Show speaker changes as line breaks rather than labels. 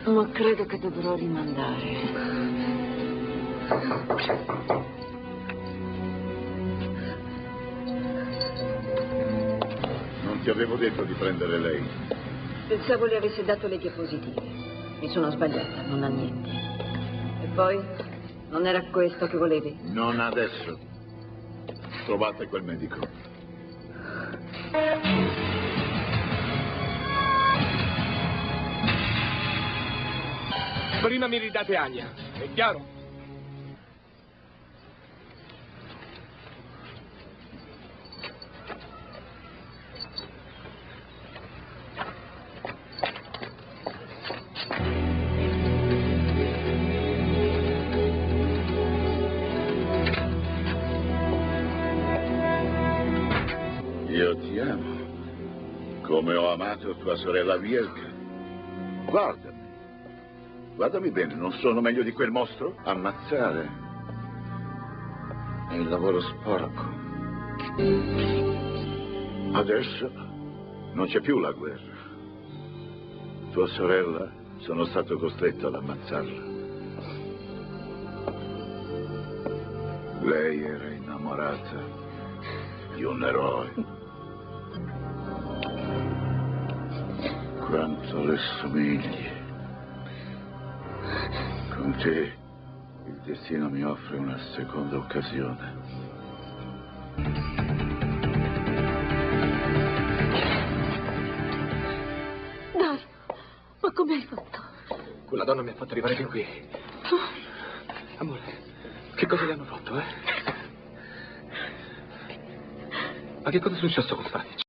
Ma credo che dovrò rimandare.
Non ti avevo detto di prendere lei.
Pensavo le avesse dato le diapositive. Mi sono sbagliata, non ha niente. E poi? Non era questo che volevi?
Non adesso. Trovate quel medico.
Prima mi ridate Anya, è chiaro?
Io ti amo. Come ho amato tua sorella Vielka. Guardami. Guardami bene, non sono meglio di quel mostro? Ammazzare è il lavoro sporco. Adesso non c'è più la guerra. Tua sorella, sono stato costretto ad ammazzarla. Lei era innamorata di un eroe. Quanto le somigli. Con te il destino mi offre una seconda occasione.
Dai, ma come hai fatto?
Quella donna mi ha fatto arrivare fin qui. Amore, che cosa le hanno fatto, eh? Ma che cosa è successo con Stanic?